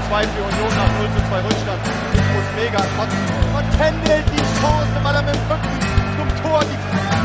2 für Union nach 0:2 Rückstand. Jetzt muss Mega kotzen und händelt die Chance, weil er mit dem Rücken zum Tor die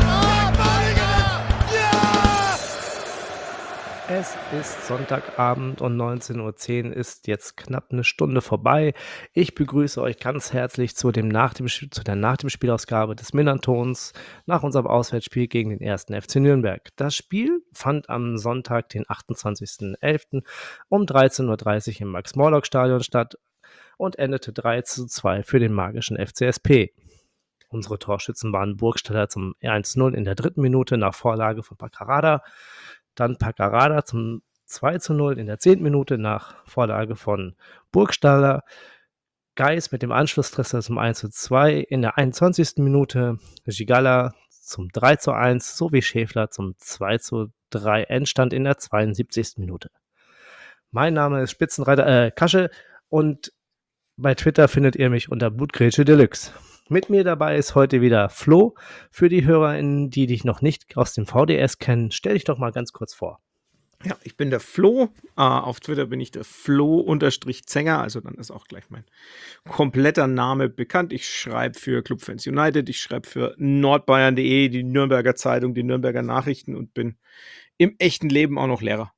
Es ist Sonntagabend und 19:10 Uhr ist jetzt knapp eine Stunde vorbei. Ich begrüße euch ganz herzlich zu der Nach dem Spielausgabe des Millern-Tons nach unserem Auswärtsspiel gegen den 1. FC Nürnberg. Das Spiel fand am Sonntag, den 28.11. um 13:30 Uhr im Max-Morlock-Stadion statt und endete 3:2 für den magischen FCSP. Unsere Torschützen waren Burgstaller zum 1:0 in der 3. Minute nach Vorlage von Paccarada, dann Paccarada zum 2:0 in der 10. Minute nach Vorlage von Burgstaller, Geis mit dem Anschlusstreffer zum 1:2 in der 21. Minute, Gigala zum 3:1 sowie Schäfler zum 2:3 Endstand in der 72. Minute. Mein Name ist Spitzenreiter Kasche und bei Twitter findet ihr mich unter Blutgrätsche Deluxe. Mit mir dabei ist heute wieder Flo. Für die HörerInnen, die dich noch nicht aus dem VDS kennen, stell dich doch mal ganz kurz vor. Ja, ich bin der Flo. Auf Twitter bin ich der Flo_Zenger, also dann ist auch gleich mein kompletter Name bekannt. Ich schreibe für Clubfans United, ich schreibe für nordbayern.de, die Nürnberger Zeitung, die Nürnberger Nachrichten und bin im echten Leben auch noch Lehrer.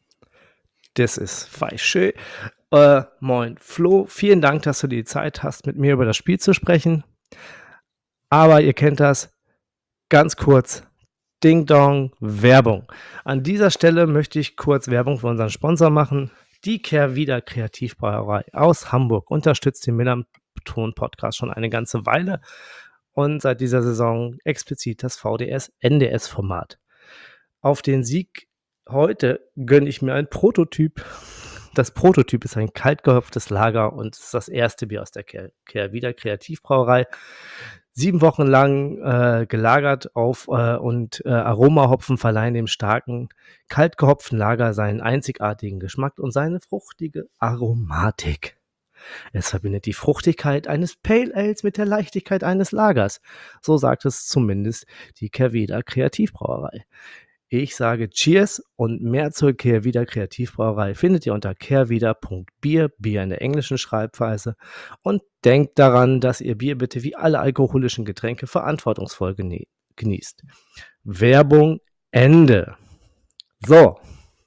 Das ist schön. Moin Flo, vielen Dank, dass du die Zeit hast, mit mir über das Spiel zu sprechen. Aber ihr kennt das, ganz kurz, Ding Dong, Werbung. An dieser Stelle möchte ich kurz Werbung für unseren Sponsor machen. Die Kehrwieder Kreativbrauerei aus Hamburg unterstützt den Millern-Ton-Podcast schon eine ganze Weile und seit dieser Saison explizit das VDS-NDS-Format. Auf den Sieg heute gönne ich mir ein Prototyp. Das Prototyp ist ein kaltgehopftes Lager und ist das erste Bier aus der Kehrwieder Kreativbrauerei. 7 Wochen lang gelagert und Aromahopfen verleihen dem starken, kalt gehopften Lager seinen einzigartigen Geschmack und seine fruchtige Aromatik. Es verbindet die Fruchtigkeit eines Pale Ales mit der Leichtigkeit eines Lagers. So sagt es zumindest die Kehrwieder Kreativbrauerei. Ich sage Cheers und mehr zur Kehrwieder Kreativbrauerei findet ihr unter kehrwieder.bier, Bier in der englischen Schreibweise. Und denkt daran, dass ihr Bier bitte wie alle alkoholischen Getränke verantwortungsvoll genießt. Werbung Ende. So.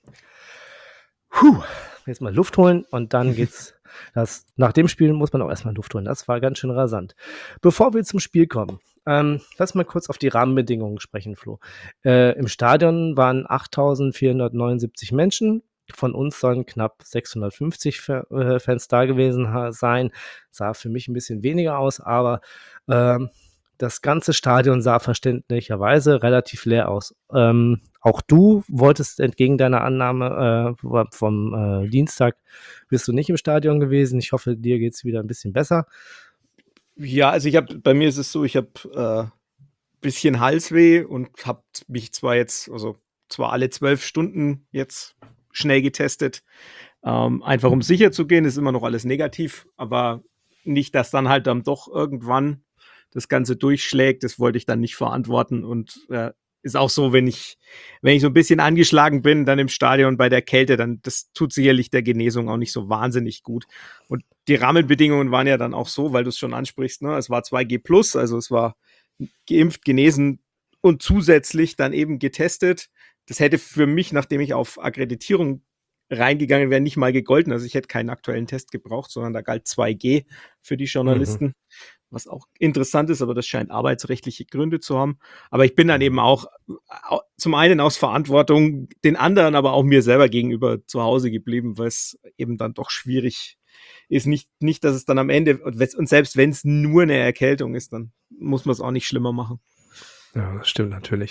Jetzt mal Luft holen und dann geht's. Nach dem Spiel muss man auch erstmal Luft holen. Das war ganz schön rasant. Bevor wir zum Spiel kommen, lass mal kurz auf die Rahmenbedingungen sprechen, Flo. Im Stadion waren 8.479 Menschen. Von uns sollen knapp 650 Fans da gewesen sein. Sah für mich ein bisschen weniger aus, aber das ganze Stadion sah verständlicherweise relativ leer aus. Auch du wolltest entgegen deiner Annahme vom Dienstag, bist du nicht im Stadion gewesen. Ich hoffe, dir geht es wieder ein bisschen besser. Ja, also bei mir ist es so, ich habe bisschen Halsweh und habe mich zwar alle 12 Stunden jetzt schnell getestet, einfach um sicher zu gehen, ist immer noch alles negativ, aber nicht, dass dann halt dann doch irgendwann das Ganze durchschlägt, das wollte ich dann nicht verantworten und ist auch so, wenn ich so ein bisschen angeschlagen bin, dann im Stadion bei der Kälte, dann das tut sicherlich der Genesung auch nicht so wahnsinnig gut. Und die Rahmenbedingungen waren ja dann auch so, weil du es schon ansprichst, ne? Es war 2G+, also es war geimpft, genesen und zusätzlich dann eben getestet. Das hätte für mich, nachdem ich auf Akkreditierung reingegangen wäre, nicht mal gegolten. Also ich hätte keinen aktuellen Test gebraucht, sondern da galt 2G für die Journalisten. Was auch interessant ist, aber das scheint arbeitsrechtliche Gründe zu haben. Aber ich bin dann eben auch zum einen aus Verantwortung den anderen, aber auch mir selber gegenüber zu Hause geblieben, weil es eben dann doch schwierig ist. Nicht, dass es dann am Ende, und selbst wenn es nur eine Erkältung ist, dann muss man es auch nicht schlimmer machen. Ja, das stimmt natürlich.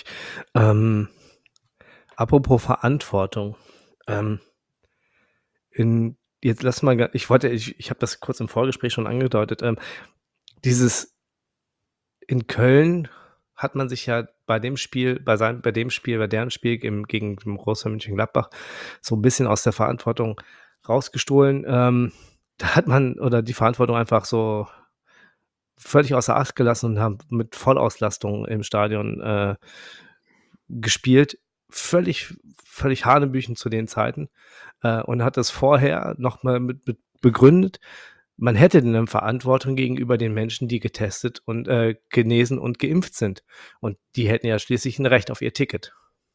Apropos Verantwortung. Jetzt lass mal, ich habe das kurz im Vorgespräch schon angedeutet. In Köln hat man sich ja bei deren Spiel gegen Borussia Mönchengladbach so ein bisschen aus der Verantwortung rausgestohlen. Da hat man die Verantwortung einfach so völlig außer Acht gelassen und haben mit Vollauslastung im Stadion gespielt. völlig hanebüchen zu den Zeiten, und hat das vorher noch mal mit begründet. Man hätte eine Verantwortung gegenüber den Menschen, die getestet und, genesen und geimpft sind. Und die hätten ja schließlich ein Recht auf ihr Ticket.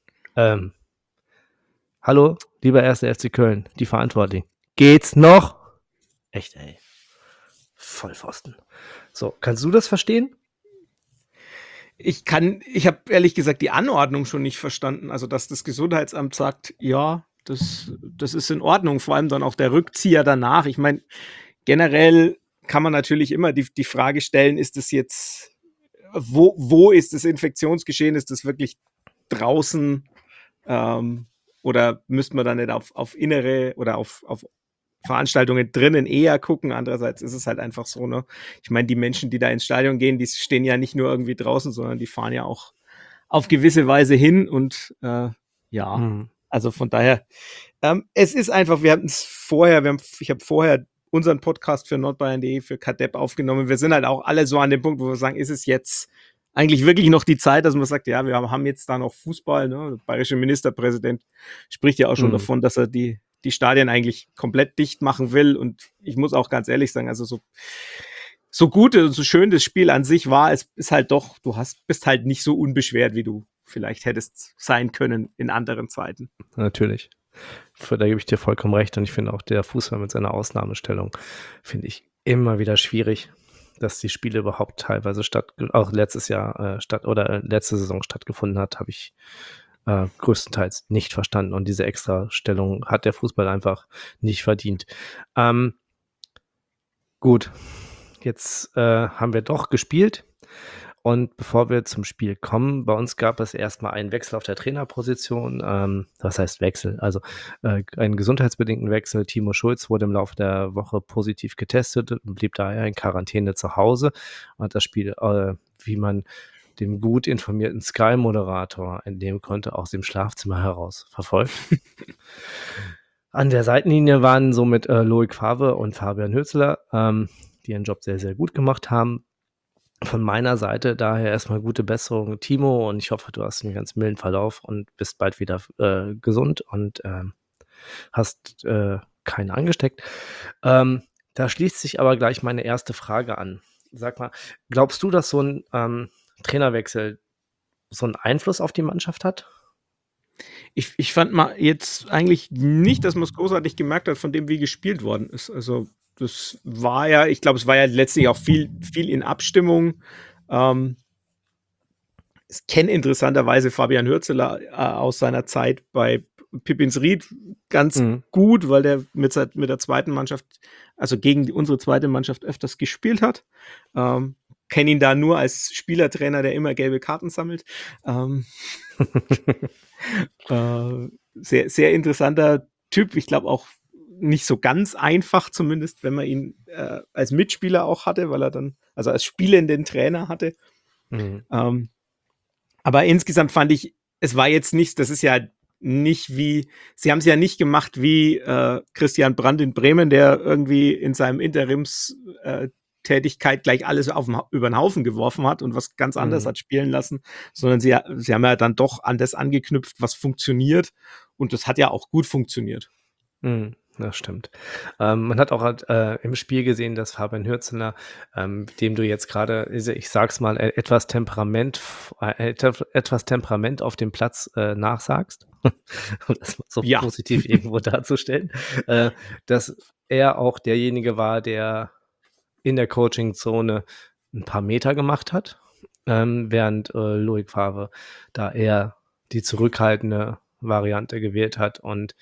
Hallo, lieber 1. FC Köln, die Verantwortlichen. Geht's noch? Echt, ey. Vollpfosten. So, kannst du das verstehen? Ich habe ehrlich gesagt die Anordnung schon nicht verstanden. Also, dass das Gesundheitsamt sagt, ja, das ist in Ordnung. Vor allem dann auch der Rückzieher danach. Ich meine, generell kann man natürlich immer die Frage stellen, ist das jetzt, wo ist das Infektionsgeschehen? Ist das wirklich draußen? Oder müsste man dann nicht auf innere oder auf Veranstaltungen drinnen eher gucken? Andererseits ist es halt einfach so, ne? Ich meine, die Menschen, die da ins Stadion gehen, die stehen ja nicht nur irgendwie draußen, sondern die fahren ja auch auf gewisse Weise hin und ja, Mhm. also von daher, es ist einfach, ich habe vorher unseren Podcast für nordbayern.de, für Kadepp aufgenommen. Wir sind halt auch alle so an dem Punkt, wo wir sagen, ist es jetzt eigentlich wirklich noch die Zeit, dass man sagt, ja, wir haben jetzt da noch Fußball, ne? Der bayerische Ministerpräsident spricht ja auch schon davon, dass er die Stadien eigentlich komplett dicht machen will. Und ich muss auch ganz ehrlich sagen, also so gut und so schön das Spiel an sich war, es ist halt doch, bist halt nicht so unbeschwert, wie du vielleicht hättest sein können in anderen Zeiten. Natürlich. Da gebe ich dir vollkommen recht. Und ich finde auch, der Fußball mit seiner Ausnahmestellung finde ich immer wieder schwierig, dass die Spiele überhaupt teilweise auch letztes Jahr letzte Saison stattgefunden hat, habe ich größtenteils nicht verstanden. Und diese Extrastellung hat der Fußball einfach nicht verdient. Gut, jetzt haben wir doch gespielt. Und bevor wir zum Spiel kommen, bei uns gab es erstmal einen Wechsel auf der Trainerposition. Was heißt Wechsel? Also einen gesundheitsbedingten Wechsel. Timo Schulz wurde im Laufe der Woche positiv getestet und blieb daher in Quarantäne zu Hause. Und das Spiel, wie man dem gut informierten Sky-Moderator entnehmen konnte, aus dem Schlafzimmer heraus verfolgt. An der Seitenlinie waren somit Loic Favre und Fabian Hürzeler, die ihren Job sehr, sehr gut gemacht haben. Von meiner Seite daher erstmal gute Besserung, Timo, und ich hoffe, du hast einen ganz milden Verlauf und bist bald wieder gesund und hast keinen angesteckt. Da schließt sich aber gleich meine erste Frage an. Sag mal, glaubst du, dass so ein Trainerwechsel so einen Einfluss auf die Mannschaft hat? Ich fand mal jetzt eigentlich nicht, dass man es großartig gemerkt hat, von dem, wie gespielt worden ist. Also das war ja, ich glaube, es war ja letztlich auch viel in Abstimmung. Ich kenne interessanterweise Fabian Hürzeler aus seiner Zeit bei Pippins Ried ganz gut, weil der mit der zweiten Mannschaft, also gegen unsere zweite Mannschaft öfters gespielt hat. Kenne ihn da nur als Spielertrainer, der immer gelbe Karten sammelt. Sehr, sehr interessanter Typ. Ich glaube auch nicht so ganz einfach, zumindest, wenn man ihn als Mitspieler auch hatte, weil er dann, also als spielenden Trainer hatte. Aber insgesamt fand ich, es war jetzt nicht, das ist ja nicht wie, sie haben es ja nicht gemacht wie Christian Brandt in Bremen, der irgendwie in seinem Tätigkeit gleich alles über den Haufen geworfen hat und was ganz anderes hat spielen lassen, sondern sie haben ja dann doch an das angeknüpft, was funktioniert, und das hat ja auch gut funktioniert. Das stimmt. Man hat auch im Spiel gesehen, dass Fabian Hürzeler, dem du jetzt gerade, ich sag's mal, etwas Temperament auf dem Platz nachsagst, um das mal so positiv irgendwo darzustellen, dass er auch derjenige war, der in der Coaching-Zone ein paar Meter gemacht hat, während Loic Favre da eher die zurückhaltende Variante gewählt hat und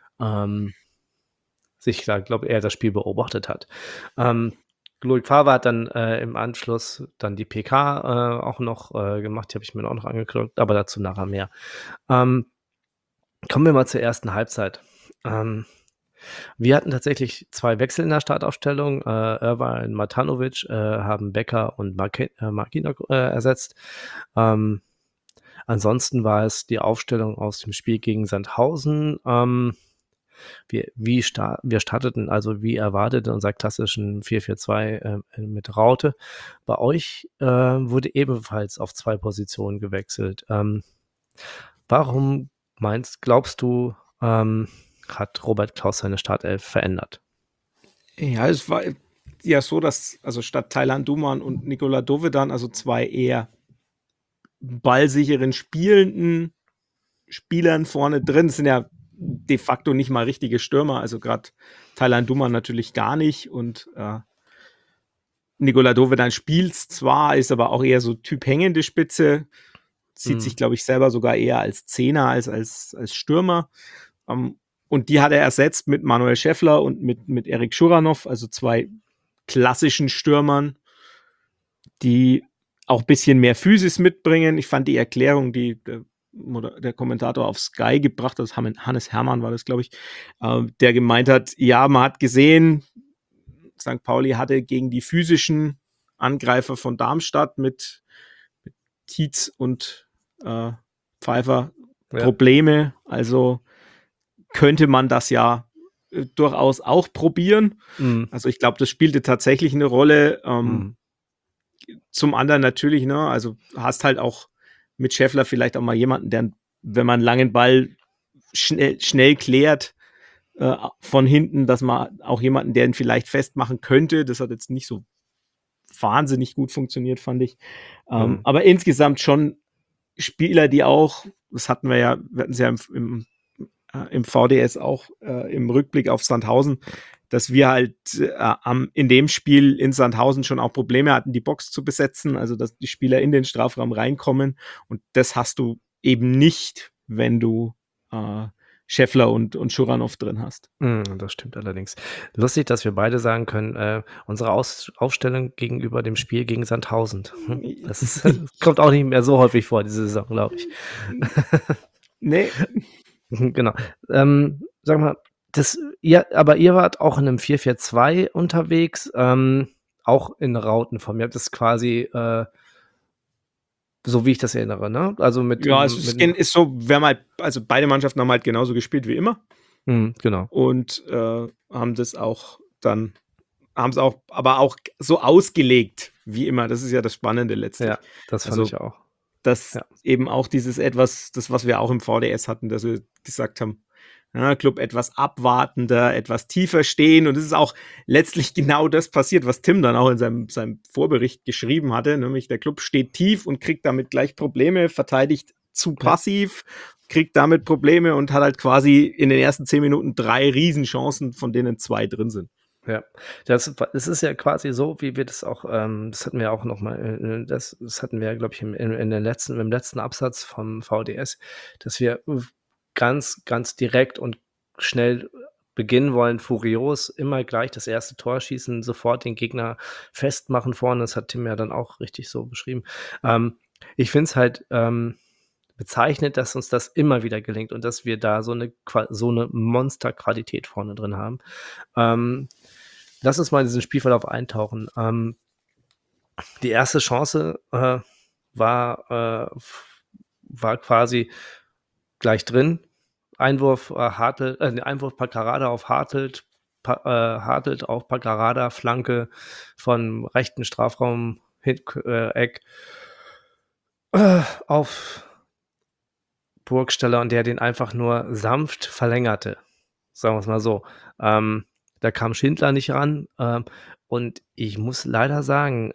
sich da, glaube ich, eher das Spiel beobachtet hat. Loic Favre hat dann im Anschluss dann die PK auch noch gemacht, die habe ich mir auch noch angeguckt, aber dazu nachher mehr. Kommen wir mal zur ersten Halbzeit. Wir hatten tatsächlich 2 Wechsel in der Startaufstellung. Irvine Matanovic haben Becker und Marquina ersetzt. Ansonsten war es die Aufstellung aus dem Spiel gegen Sandhausen. Wir starteten also wie erwartet in unserer klassischen 4-4-2 mit Raute. Bei euch wurde ebenfalls auf 2 Positionen gewechselt. Warum glaubst du, hat Robert Klaus seine Startelf verändert? Ja, es war ja so, dass also statt Taylan Duman und Nikola Dovedan, also 2 eher ballsicheren Spielern vorne drin, sind ja de facto nicht mal richtige Stürmer, also gerade Taylan Duman natürlich gar nicht und Nikola Dovedan spielt zwar, ist aber auch eher so Typ hängende Spitze, sieht sich, glaube ich, selber sogar eher als Zehner als Stürmer. Und die hat er ersetzt mit Manuel Schäffler und mit Erik Schuranov, also 2 klassischen Stürmern, die auch ein bisschen mehr Physis mitbringen. Ich fand die Erklärung, die der Kommentator auf Sky gebracht hat, Hannes Hermann war das, glaube ich, der gemeint hat, ja, man hat gesehen, St. Pauli hatte gegen die physischen Angreifer von Darmstadt mit Tietz und Pfeiffer Probleme. Also könnte man das ja durchaus auch probieren. Also ich glaube, das spielte tatsächlich eine Rolle. Zum anderen natürlich, ne, also hast halt auch mit Schäffler vielleicht auch mal jemanden, der, wenn man einen langen Ball schnell klärt von hinten, dass man auch jemanden, der ihn vielleicht festmachen könnte. Das hat jetzt nicht so wahnsinnig gut funktioniert, fand ich. Aber insgesamt schon Spieler, die auch, wir hatten es ja im VDS auch im Rückblick auf Sandhausen, dass wir halt in dem Spiel in Sandhausen schon auch Probleme hatten, die Box zu besetzen, also dass die Spieler in den Strafraum reinkommen und das hast du eben nicht, wenn du Schäffler und Schuranov drin hast. Das stimmt allerdings. Lustig, dass wir beide sagen können, unsere Aufstellung gegenüber dem Spiel gegen Sandhausen. Das kommt auch nicht mehr so häufig vor, diese Saison, glaube ich. Nee. Genau. Sag mal, aber ihr wart auch in einem 4-4-2 unterwegs, auch in Rautenform. Ihr habt das quasi, so wie ich das erinnere, ne? Also ist so, wir haben halt, also beide Mannschaften haben halt genauso gespielt wie immer. Genau. Und haben es auch aber auch so ausgelegt wie immer. Das ist ja das Spannende letztlich. Ja, das fand ich auch. Dass eben auch dieses etwas, das, was wir auch im VDS hatten, dass wir gesagt haben, Club etwas abwartender, etwas tiefer stehen. Und es ist auch letztlich genau das passiert, was Tim dann auch in seinem Vorbericht geschrieben hatte. Nämlich der Club steht tief und kriegt damit gleich Probleme, verteidigt zu passiv, kriegt damit Probleme und hat halt quasi in den ersten 10 Minuten 3 Riesenchancen, von denen 2 drin sind. Ja, das ist ja quasi so, wie wir das auch, das hatten wir auch noch mal, das hatten wir, glaube ich, im letzten Absatz vom VDS, dass wir ganz, ganz direkt und schnell beginnen wollen, furios, immer gleich das erste Tor schießen, sofort den Gegner festmachen vorne. Das hat Tim ja dann auch richtig so beschrieben. Ich finde es halt bezeichnet, dass uns das immer wieder gelingt und dass wir da so eine Monsterqualität vorne drin haben. Lass uns mal in diesen Spielverlauf eintauchen. Die erste Chance war quasi gleich drin. Einwurf Paccarada auf Hartelt, Hartelt auf Paccarada, Flanke von rechten Strafraum, Eck auf Burgstaller und der den einfach nur sanft verlängerte. Sagen wir es mal so. Da kam Schindler nicht ran. Und ich muss leider sagen,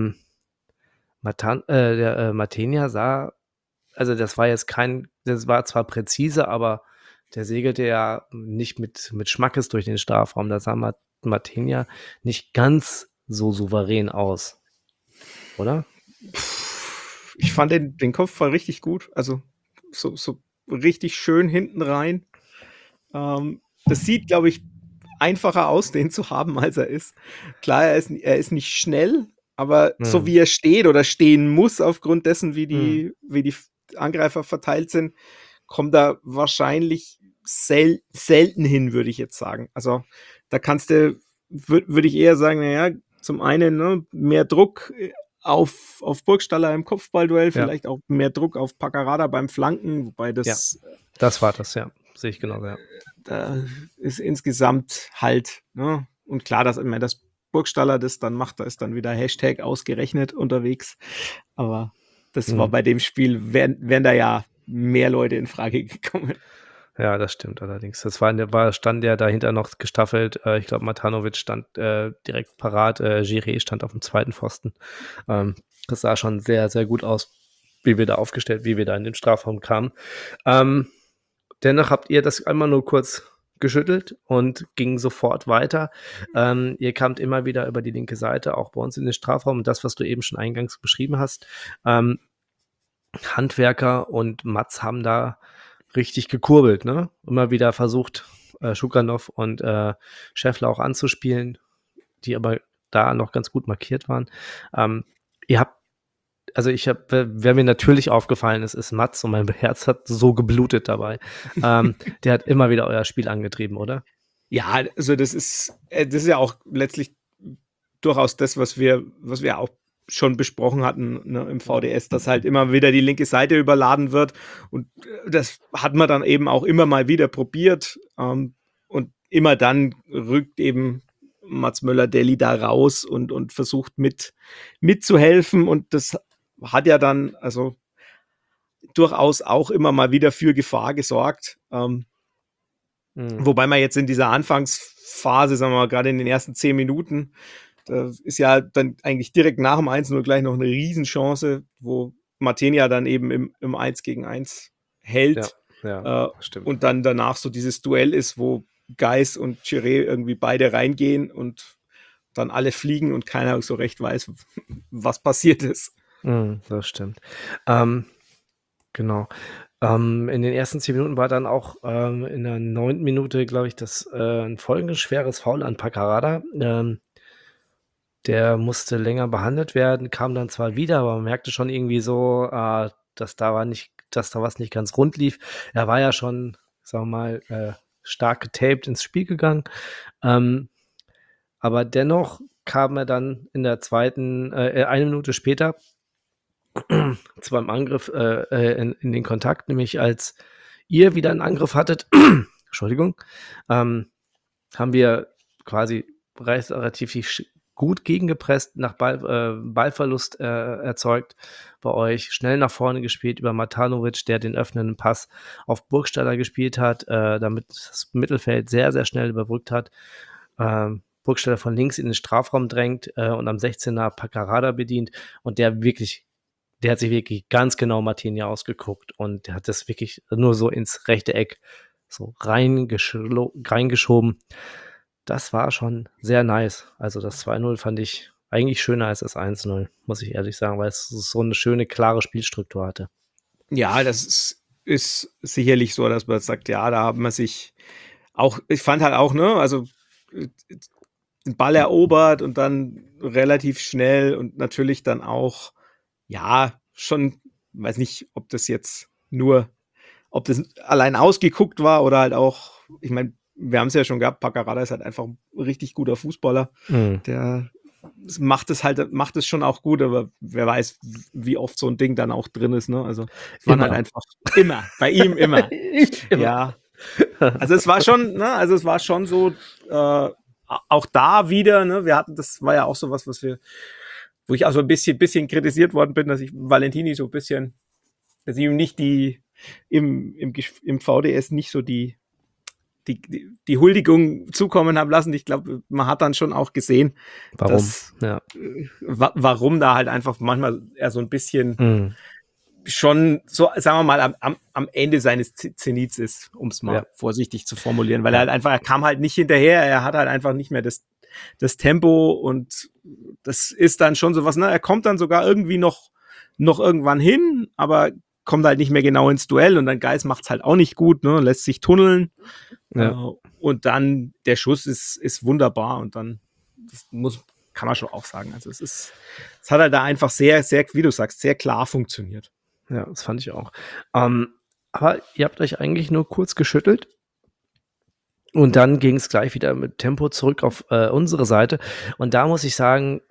Matenia sah, also das war zwar präzise, aber der segelte ja nicht mit Schmackes durch den Strafraum. Da sah Matenia nicht ganz so souverän aus. Oder? Ich fand den Kopfball richtig gut. Also so richtig schön hinten rein. Das sieht, glaube ich, einfacher aus, den zu haben, als er ist. Klar, er ist nicht schnell, aber so wie er steht oder stehen muss, aufgrund dessen, wie die Angreifer verteilt sind, kommt er wahrscheinlich selten hin, würde ich jetzt sagen. Also da würde ich eher sagen, naja, zum einen mehr Druck auf Burgstaller im Kopfballduell, vielleicht auch mehr Druck auf Paccarada beim Flanken, wobei das... Ja, das war das, ja. Sehe ich genau, ja. Da ist insgesamt halt, ne? Und klar, dass immer das Burgstaller das dann macht, da ist dann wieder Hashtag ausgerechnet unterwegs. Aber das war bei dem Spiel, wären da ja mehr Leute in Frage gekommen. Ja, das stimmt allerdings. Stand ja dahinter noch gestaffelt. Ich glaube, Matanovic stand direkt parat. Giré stand auf dem zweiten Pfosten. Das sah schon sehr, sehr gut aus, wie wir da in den Strafraum kamen. Dennoch habt ihr das einmal nur kurz geschüttelt und ging sofort weiter. Ihr kamt immer wieder über die linke Seite, auch bei uns in den Strafraum. Und das, was du eben schon eingangs beschrieben hast, Handwerker und Matz haben da richtig gekurbelt, ne? Immer wieder versucht, Schukanov und Scheffler auch anzuspielen, die aber da noch ganz gut markiert waren. Wer mir natürlich aufgefallen ist Matz und mein Herz hat so geblutet dabei. Der hat immer wieder euer Spiel angetrieben, oder? Ja, also das ist ja auch letztlich durchaus das, was wir auch schon besprochen hatten, ne, im VDS, dass halt immer wieder die linke Seite überladen wird und das hat man dann eben auch immer mal wieder probiert und immer dann rückt eben Mats Möller-Deli da raus und versucht mitzuhelfen und das hat ja dann also durchaus auch immer mal wieder für Gefahr gesorgt. Wobei man jetzt in dieser Anfangsphase, sagen wir mal, gerade in den ersten 10 Minuten, da ist ja dann eigentlich direkt nach dem 1-0 gleich noch eine Riesenchance, wo Martinia dann eben im 1 gegen 1 hält. Ja, stimmt. Und dann danach so dieses Duell ist, wo Geis und Giré irgendwie beide reingehen und dann alle fliegen und keiner so recht weiß, was passiert ist. Das stimmt. Genau. In den ersten 10 Minuten war dann auch in der 9. Minute, glaube ich, ein folgendes schweres Foul an Paccarada. Der musste länger behandelt werden, kam dann zwar wieder, aber man merkte schon irgendwie so, dass da was nicht ganz rund lief. Er war ja schon, sagen wir mal, stark getaped ins Spiel gegangen. Aber dennoch kam er dann in der zweiten, 1 Minute später zwar im Angriff in den Kontakt, nämlich als ihr wieder einen Angriff hattet, Entschuldigung, haben wir quasi relativ gut gegengepresst, nach Ballverlust erzeugt bei euch, schnell nach vorne gespielt über Matanovic, der den öffnenden Pass auf Burgstaller gespielt hat, damit das Mittelfeld sehr, sehr schnell überbrückt hat. Burgstaller von links in den Strafraum drängt und am 16er Paccarada bedient und der hat sich wirklich ganz genau Martinia ausgeguckt und der hat das wirklich nur so ins rechte Eck so reingeschoben. Das war schon sehr nice. Also das 2-0 fand ich eigentlich schöner als das 1-0, muss ich ehrlich sagen, weil es so eine schöne, klare Spielstruktur hatte. Ja, das ist sicherlich so, dass man sagt, ja, da hat man sich auch, ich fand halt auch, ne, also den Ball erobert und dann relativ schnell und natürlich dann auch, ja, schon, weiß nicht, ob das allein ausgeguckt war oder halt auch, ich meine, wir haben es ja schon gehabt, Paccarada ist halt einfach ein richtig guter Fußballer. Der macht es schon auch gut, aber wer weiß, wie oft so ein Ding dann auch drin ist, ne? Also es waren halt einfach immer, bei ihm immer. Ja. Also es war schon so, auch da wieder, ne, das war ja auch so was wo ich also ein bisschen kritisiert worden bin, dass ich Valentini so ein bisschen, dass ich ihm nicht im VDS nicht so die Huldigung zukommen habe lassen. Ich glaube, man hat dann schon auch gesehen, warum da halt einfach manchmal er so ein bisschen schon so, sagen wir mal, am Ende seines Zenits ist, um es mal vorsichtig zu formulieren, weil er kam halt nicht hinterher, er hat halt einfach nicht mehr das Tempo und das ist dann schon sowas, ne, er kommt dann sogar irgendwie noch irgendwann hin, aber kommt halt nicht mehr genau ins Duell und dann Geis macht's halt auch nicht gut, ne, lässt sich tunneln und dann der Schuss ist wunderbar und dann kann man schon auch sagen, also es hat halt da einfach sehr, sehr, wie du sagst, sehr klar funktioniert. Ja, das fand ich auch. Aber ihr habt euch eigentlich nur kurz geschüttelt und dann ging es gleich wieder mit Tempo zurück auf unsere Seite und da muss ich sagen,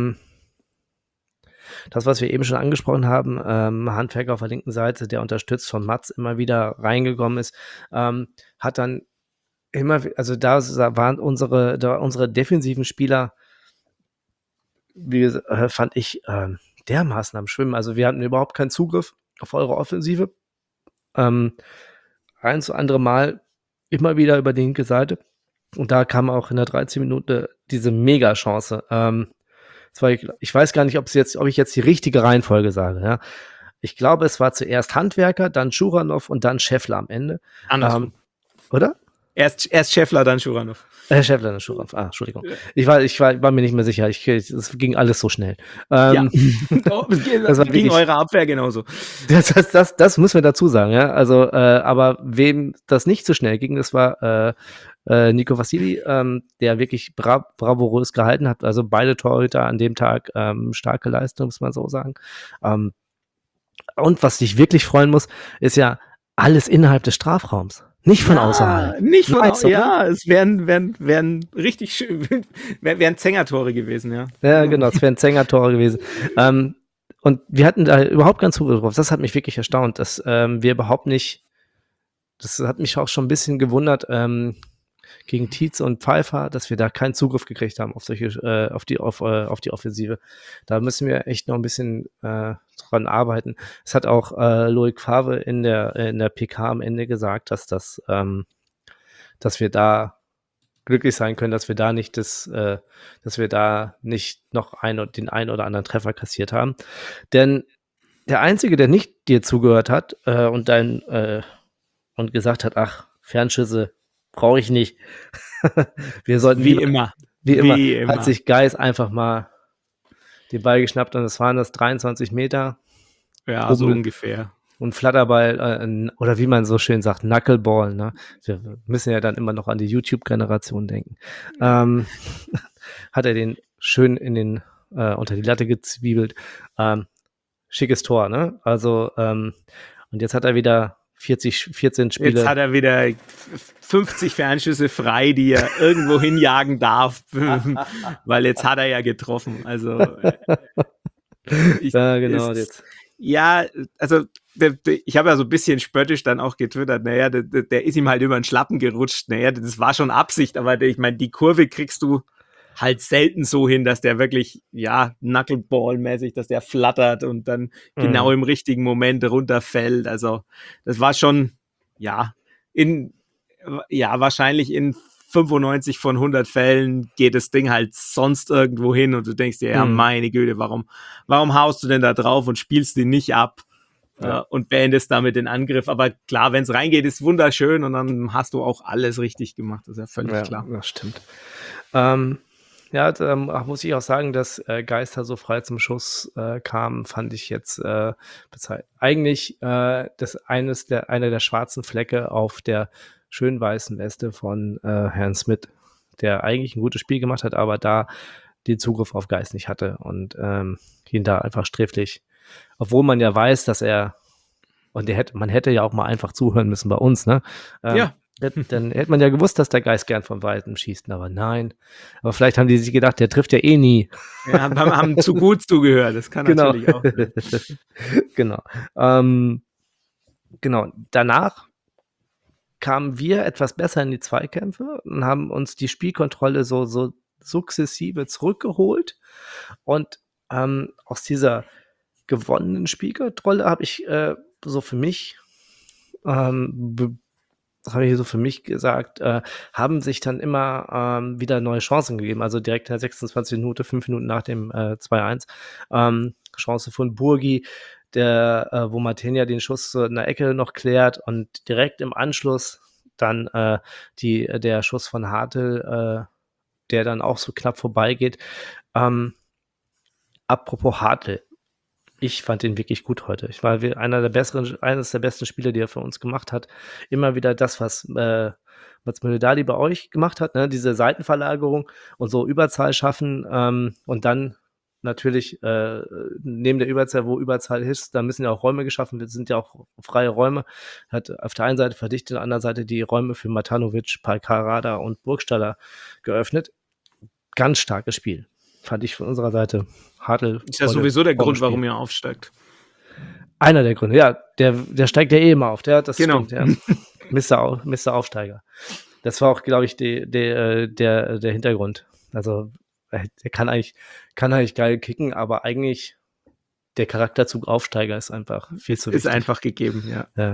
das, was wir eben schon angesprochen haben, Handwerker auf der linken Seite, der unterstützt von Mats immer wieder reingekommen ist, hat dann immer, also da waren unsere defensiven Spieler, wie gesagt, fand ich dermaßen am Schwimmen. Also wir hatten überhaupt keinen Zugriff auf eure Offensive. ein zu andere Mal immer wieder über die linke Seite. Und da kam auch in der 13. Minute diese Mega-Chance. Ich weiß gar nicht, ob ich jetzt die richtige Reihenfolge sage. Ja. Ich glaube, es war zuerst Handwerker, dann Schuranov und dann Scheffler am Ende. Andersrum. Oder? Erst Scheffler, dann Schuranov. Scheffler, dann Schuranov. Entschuldigung. Ich war mir nicht mehr sicher. Es ging alles so schnell. Ja. Das war gegen eure Abwehr genauso. Das müssen wir dazu sagen, ja. Also, aber wem das nicht so schnell ging, das war Nico Vassili, der wirklich bravourös gehalten hat. Also beide Torhüter an dem Tag starke Leistung, muss man so sagen. Und was dich wirklich freuen muss, ist ja alles innerhalb des Strafraums. Nicht von außerhalb. Nicht von außerhalb. Ja, es wären richtig schön, wären Zängertore gewesen, ja. Ja, genau, es wären Zängertore gewesen. Und wir hatten da überhaupt keinen Zugriff drauf. Das hat mich wirklich erstaunt, dass wir überhaupt nicht, das hat mich auch schon ein bisschen gewundert, gegen Tietz und Pfeiffer, dass wir da keinen Zugriff gekriegt haben auf auf die Offensive. Da müssen wir echt noch ein bisschen dran arbeiten. Es hat auch Loic Favre in der PK am Ende gesagt, dass wir da glücklich sein können, dass wir da nicht noch den einen oder anderen Treffer kassiert haben. Denn der Einzige, der nicht dir zugehört hat und gesagt hat, ach, Fernschüsse brauche ich nicht. Wir sollten wie immer, hat sich Geis einfach mal den Ball geschnappt und es waren das 23 Meter. Ja, so ungefähr. Und Flatterball, oder wie man so schön sagt, Knuckleball. Ne? Wir müssen ja dann immer noch an die YouTube-Generation denken. Hat er den schön unter die Latte gezwiebelt. Schickes Tor, ne? Also, und jetzt hat er wieder 14 Spiele. Jetzt hat er wieder 50 Fernschüsse frei, die er irgendwo hinjagen darf, weil jetzt hat er ja getroffen. Also ja, genau. Jetzt. Ja, also ich habe ja so ein bisschen spöttisch dann auch getwittert, naja, der ist ihm halt über den Schlappen gerutscht. Naja, das war schon Absicht, aber ich meine, die Kurve kriegst du halt selten so hin, dass der wirklich, ja, Knuckleball-mäßig, dass der flattert und dann genau im richtigen Moment runterfällt. Also das war schon, wahrscheinlich in 95 von 100 Fällen geht das Ding halt sonst irgendwo hin und du denkst dir, ja, meine Güte, warum haust du denn da drauf und spielst den nicht ab und beendest damit den Angriff? Aber klar, wenn es reingeht, ist wunderschön und dann hast du auch alles richtig gemacht, das ist ja völlig klar. Das stimmt. Muss ich auch sagen, dass Geister so frei zum Schuss kam, fand ich jetzt eigentlich einer der schwarzen Flecke auf der schön weißen Weste von Herrn Smith, der eigentlich ein gutes Spiel gemacht hat, aber da den Zugriff auf Geist nicht hatte und ihn da einfach sträflich, obwohl man ja weiß, dass man hätte ja auch mal einfach zuhören müssen bei uns, ne? Dann hätte man ja gewusst, dass der Geist gern von Weitem schießt, aber nein. Aber vielleicht haben die sich gedacht, der trifft ja eh nie. Ja, haben zu gut zugehört, das kann natürlich auch sein. Genau. Danach kamen wir etwas besser in die Zweikämpfe und haben uns die Spielkontrolle so sukzessive zurückgeholt. Und aus dieser gewonnenen Spielkontrolle habe ich so für mich gesagt, haben sich dann immer wieder neue Chancen gegeben. Also direkt in der 26. Minute, 5 Minuten nach dem 2-1. Chance von Burgi, wo Martinia den Schuss in der Ecke noch klärt und direkt im Anschluss dann der Schuss von Hartl, der dann auch so knapp vorbeigeht. Apropos Hartl. Ich fand ihn wirklich gut heute. Ich war eines der besten Spiele, die er für uns gemacht hat. Immer wieder das, was Möldali bei euch gemacht hat, ne? Diese Seitenverlagerung und so Überzahl schaffen und dann natürlich neben der Überzahl, wo Überzahl ist, da müssen ja auch Räume geschaffen werden, sind ja auch freie Räume. Hat auf der einen Seite verdichtet, auf der anderen Seite die Räume für Matanovic, Palkarada und Burgstaller geöffnet. Ganz starkes Spiel. Fand ich von unserer Seite. Hartl. Ist ja sowieso der Grund, warum ihr aufsteigt. Einer der Gründe, ja. Der steigt ja eh immer auf. Das genau. Stimmt, ja. Mr. Aufsteiger. Das war auch, glaube ich, der Hintergrund. Also, der kann eigentlich geil kicken, aber eigentlich der Charakterzug Aufsteiger ist einfach viel zu wichtig. Ist einfach gegeben, ja.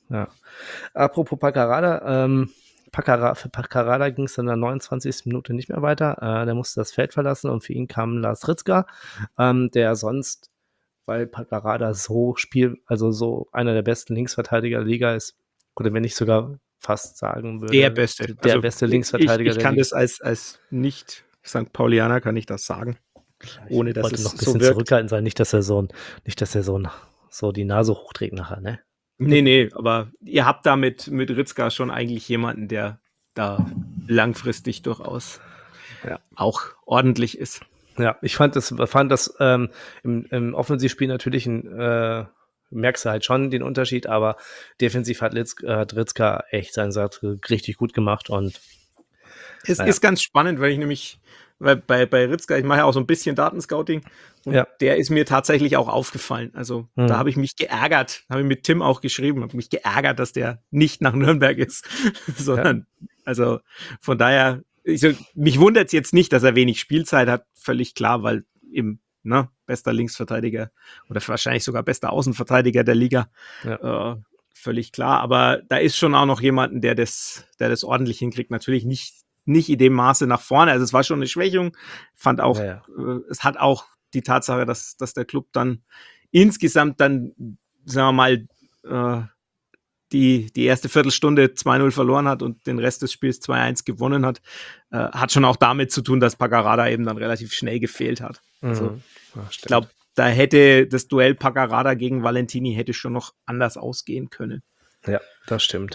Ja. Apropos Paccarada, für Paccarada ging es dann in der 29. Minute nicht mehr weiter. Der musste das Feld verlassen und für ihn kam Lars Ritzka, der sonst, weil Paccarada so einer der besten Linksverteidiger der Liga ist, oder wenn ich sogar fast sagen würde, Der Beste. der Also, beste Linksverteidiger ich der kann Liga. das als nicht-St. Paulianer kann ich das sagen, ohne Ich dass wollte es noch ein so bisschen wirkt. zurückhaltend sein, nicht, dass er so die Nase hochträgt nachher, ne? Nee, aber ihr habt da mit Ritzka schon eigentlich jemanden, der da langfristig durchaus Ja. auch ordentlich ist. Ja, ich fand das im Offensivspiel natürlich merkst du halt schon den Unterschied, aber defensiv hat Ritzka echt seinen Satz richtig gut gemacht und Es naja. ist ganz spannend, weil bei Ritzka, ich mache ja auch so ein bisschen Datenscouting und Ja. der ist mir tatsächlich auch aufgefallen. Also da habe ich mich geärgert, habe ich mit Tim auch geschrieben, habe mich geärgert, dass der nicht nach Nürnberg ist, sondern also von daher, mich wundert es jetzt nicht, dass er wenig Spielzeit hat, völlig klar, weil eben bester Linksverteidiger oder wahrscheinlich sogar bester Außenverteidiger der Liga. Ja. Völlig klar, aber da ist schon auch noch jemanden, der das ordentlich hinkriegt. Natürlich nicht in dem Maße nach vorne. Also es war schon eine Schwächung. Fand auch, es hat auch die Tatsache, dass der Club dann insgesamt dann, sagen wir mal, die erste Viertelstunde 2-0 verloren hat und den Rest des Spiels 2-1 gewonnen hat, hat schon auch damit zu tun, dass Paccarada eben dann relativ schnell gefehlt hat. Also ich glaube, da hätte das Duell Paccarada gegen Valentini hätte schon noch anders ausgehen können. Ja, das stimmt.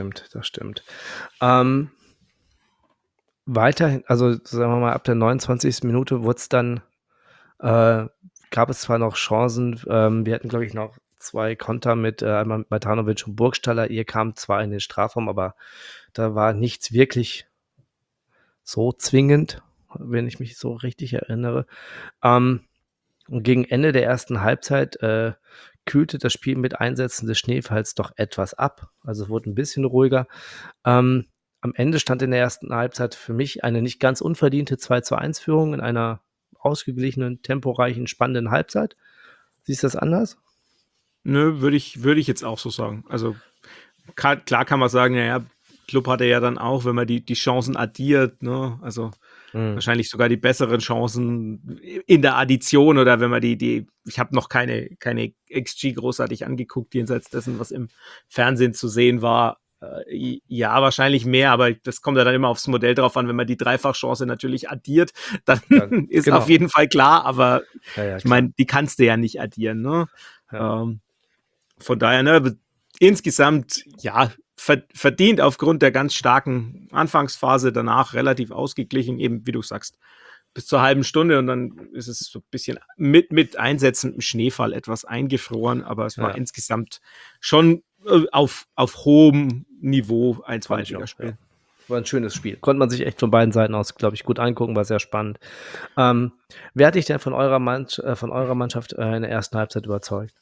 Weiterhin, also sagen wir mal, ab der 29. Minute wurde es dann, gab es zwar noch Chancen, wir hatten, glaube ich, noch 2 Konter mit einmal mit Matanovic und Burgstaller. Ihr kamt zwar in den Strafraum, aber da war nichts wirklich so zwingend, wenn ich mich so richtig erinnere. Und gegen Ende der ersten Halbzeit kühlte das Spiel mit Einsätzen des Schneefalls doch etwas ab. Also wurde ein bisschen ruhiger. Am Ende stand in der ersten Halbzeit für mich eine nicht ganz unverdiente 2-1-Führung in einer ausgeglichenen, temporeichen, spannenden Halbzeit. Siehst du das anders? Nö, würde ich jetzt auch so sagen. Also klar kann man sagen, naja, Club hatte ja dann auch, wenn man die Chancen addiert, ne, also wahrscheinlich sogar die besseren Chancen in der Addition oder wenn man ich habe noch keine XG großartig angeguckt, jenseits dessen, was im Fernsehen zu sehen war. Ja, wahrscheinlich mehr, aber das kommt ja dann immer aufs Modell drauf an, wenn man die Dreifachchance natürlich addiert, dann ist genau. auf jeden Fall klar, aber Ja, ich meine, die kannst du ja nicht addieren, ne? Ja. Von daher, ne, insgesamt, ja, verdient aufgrund der ganz starken Anfangsphase, danach relativ ausgeglichen, eben wie du sagst, bis zur halben Stunde und dann ist es so ein bisschen mit einsetzendem Schneefall etwas eingefroren, aber es war insgesamt schon auf hohem Niveau ein Zweitligaspiel. Ja. War ein schönes Spiel. Konnte man sich echt von beiden Seiten aus, glaube ich, gut angucken, war sehr spannend. Wer hat dich denn von eurer Mannschaft in der ersten Halbzeit überzeugt?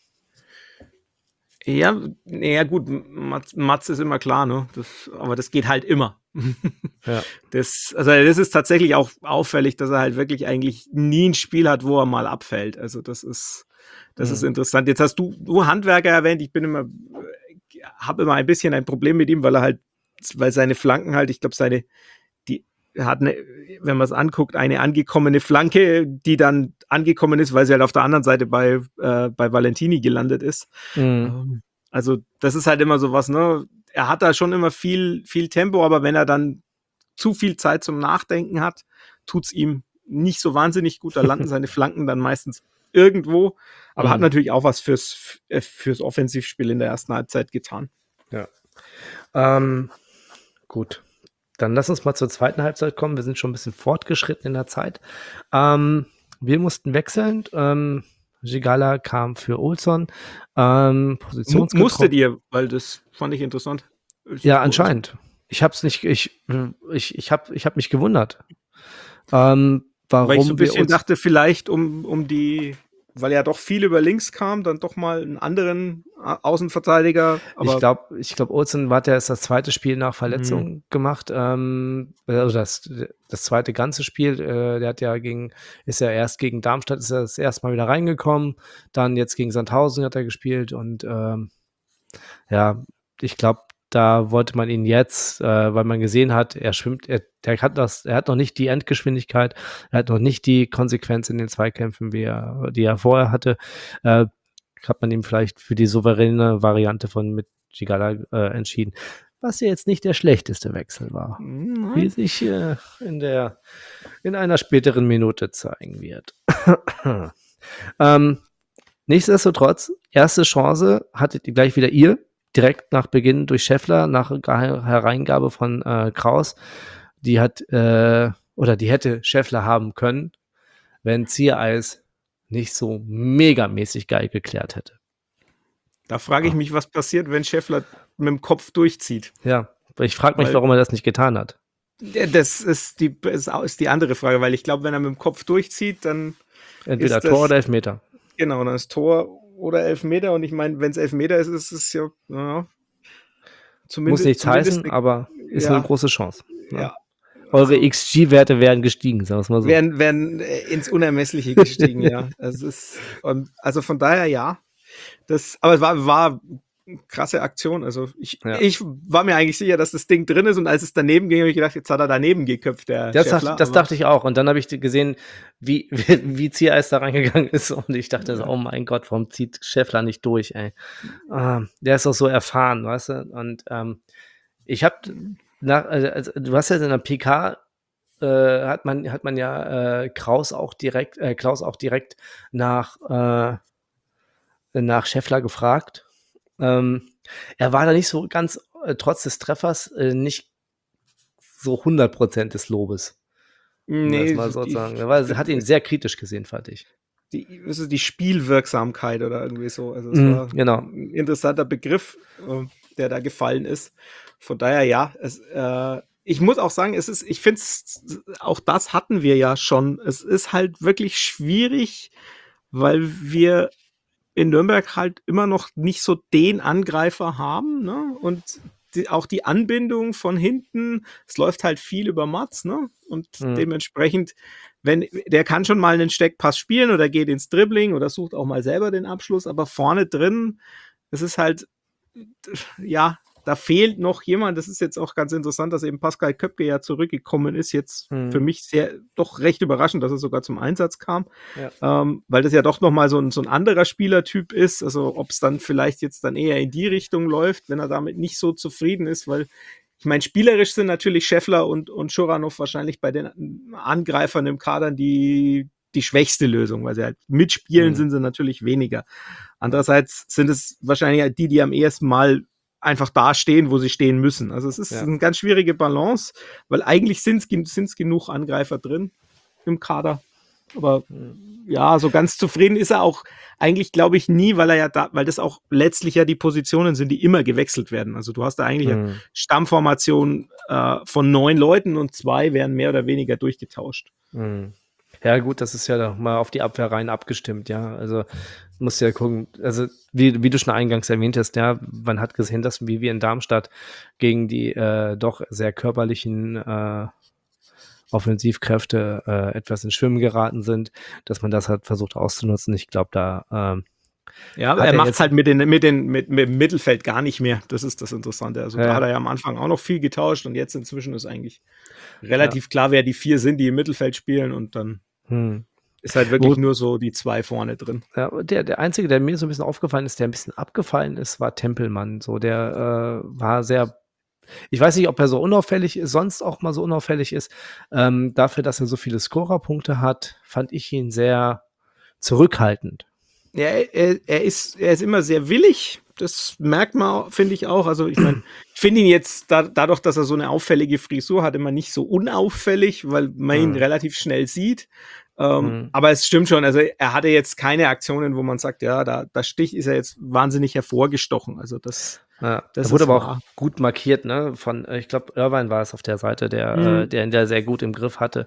Ja, gut, Mats ist immer klar, ne? Aber das geht halt immer. Ja. Das ist tatsächlich auch auffällig, dass er halt wirklich eigentlich nie ein Spiel hat, wo er mal abfällt. Also das ist interessant. Jetzt hast du Handwerker erwähnt. Ich habe immer ein bisschen ein Problem mit ihm, weil seine Flanken halt, ich glaube, die hat wenn man es anguckt, eine angekommene Flanke, die dann angekommen ist, weil sie halt auf der anderen Seite bei Valentini gelandet ist. Also das ist halt immer sowas, ne? Er hat da schon immer viel Tempo, aber wenn er dann zu viel Zeit zum Nachdenken hat, tut's ihm nicht so wahnsinnig gut. Da landen seine Flanken dann meistens irgendwo, aber hat natürlich auch was fürs Offensivspiel in der ersten Halbzeit getan. Ja. Gut. Dann lass uns mal zur zweiten Halbzeit kommen. Wir sind schon ein bisschen fortgeschritten in der Zeit. Wir mussten wechseln. Gigala kam für Olsson. Musstet ihr, weil das fand ich interessant. Ja, anscheinend. Ich hab's nicht, ich hab mich gewundert. Warum weil ich so ein bisschen dachte, vielleicht weil ja doch viel über links kam, dann doch mal einen anderen Außenverteidiger. Aber ich glaube, Olsen hat ja erst das zweite Spiel nach Verletzung gemacht. Also das zweite ganze Spiel. Der ist ja erst gegen Darmstadt, ist er das erste Mal wieder reingekommen. Dann jetzt gegen Sandhausen hat er gespielt und ja, ich glaube, da wollte man ihn jetzt, weil man gesehen hat, er hat noch nicht die Endgeschwindigkeit, er hat noch nicht die Konsequenz in den Zweikämpfen, die er vorher hatte, hat man ihm vielleicht für die souveräne Variante von mit Gigala entschieden. Was ja jetzt nicht der schlechteste Wechsel war, wie sich in einer späteren Minute zeigen wird. Nichtsdestotrotz, erste Chance hattet ihr gleich wieder ihr, direkt nach Beginn durch Scheffler, nach Hereingabe von Kraus. Die hätte Scheffler haben können, wenn Ziereis nicht so megamäßig geil geklärt hätte. Da frage ich mich, was passiert, wenn Scheffler mit dem Kopf durchzieht. Ja, ich frage mich, warum er das nicht getan hat. Das ist die andere Frage, weil ich glaube, wenn er mit dem Kopf durchzieht, dann entweder Tor oder Elfmeter. Genau, dann ist Tor oder Elfmeter. Und ich meine, wenn es Elfmeter ist, ist es ja zumindest. Muss nichts heißen, aber ist eine große Chance. Ne? Ja. Eure XG-Werte wären gestiegen, sagen wir es mal so. Wären ins Unermessliche gestiegen, ja. Also von daher ja. Aber es war eine krasse Aktion. Also ich war mir eigentlich sicher, dass das Ding drin ist, und als es daneben ging, habe ich gedacht, jetzt hat er daneben geköpft, der Scheffler. Das dachte ich auch. Und dann habe ich gesehen, wie Ziereis da reingegangen ist, und ich dachte so, oh mein Gott, warum zieht Scheffler nicht durch, ey? Der ist doch so erfahren, weißt du? Und ich habe du hast ja in der PK hat man ja Klaus auch direkt nach Scheffler gefragt. Er war da nicht so ganz, trotz des Treffers, nicht so 100% des Lobes. Nee, mal so sagen. Er hat ihn sehr kritisch gesehen, fand ich. Die Spielwirksamkeit oder irgendwie so. Also es war genau. ein interessanter Begriff, der da gefallen ist. Von daher, ja, ich muss auch sagen, ich finde, auch das hatten wir ja schon. Es ist halt wirklich schwierig, weil wir in Nürnberg halt immer noch nicht so den Angreifer haben, ne? Und auch die Anbindung von hinten, es läuft halt viel über Mats, ne? Und dementsprechend, der kann schon mal einen Steckpass spielen oder geht ins Dribbling oder sucht auch mal selber den Abschluss, aber vorne drin, es ist halt, ja, da fehlt noch jemand. Das ist jetzt auch ganz interessant, dass eben Pascal Köpke ja zurückgekommen ist. Jetzt für mich doch recht überraschend, dass er sogar zum Einsatz kam. Ja. Weil das ja doch nochmal so ein anderer Spielertyp ist. Also ob es dann vielleicht jetzt dann eher in die Richtung läuft, wenn er damit nicht so zufrieden ist, weil ich meine, spielerisch sind natürlich Scheffler und Schuranov wahrscheinlich bei den Angreifern im Kader die schwächste Lösung, weil sie halt mitspielen, sind sie natürlich weniger. Andererseits sind es wahrscheinlich die am ehesten mal einfach da stehen, wo sie stehen müssen. Also es ist eine ganz schwierige Balance, weil eigentlich sind es genug Angreifer drin im Kader. Aber ja, so ganz zufrieden ist er auch eigentlich, glaube ich, nie, weil das auch letztlich ja die Positionen sind, die immer gewechselt werden. Also du hast da eigentlich eine Stammformation von 9 Leuten und 2 werden mehr oder weniger durchgetauscht. Ja gut, das ist ja doch mal auf die Abwehr rein abgestimmt, ja. Also musst ja gucken, also wie du schon eingangs erwähnt hast, ja, man hat gesehen, dass wie wir in Darmstadt gegen die doch sehr körperlichen Offensivkräfte etwas ins Schwimmen geraten sind, dass man das halt versucht auszunutzen. Ich glaube, da er macht es halt mit dem Mittelfeld gar nicht mehr. Das ist das Interessante. Also da hat er ja am Anfang auch noch viel getauscht, und jetzt inzwischen ist eigentlich relativ klar, wer die 4 sind, die im Mittelfeld spielen, und dann ist halt wirklich nur so die 2 vorne drin. Ja, der Einzige, der mir so ein bisschen aufgefallen ist, der ein bisschen abgefallen ist, war Tempelmann. So, der war sehr, ich weiß nicht, ob er so unauffällig ist, sonst auch mal so unauffällig ist. Dafür, dass er so viele Scorerpunkte hat, fand ich ihn sehr zurückhaltend. Ja, er ist immer sehr willig. Das merkt man, finde ich auch. Also ich meine, ich finde ihn jetzt dadurch, dass er so eine auffällige Frisur hat, immer nicht so unauffällig, weil man ihn relativ schnell sieht. Aber es stimmt schon. Also er hatte jetzt keine Aktionen, wo man sagt, ja, da ist er jetzt wahnsinnig hervorgestochen. Also das wurde aber auch gut markiert, ne? Ich glaube, Irvine war es auf der Seite, der ihn da sehr gut im Griff hatte.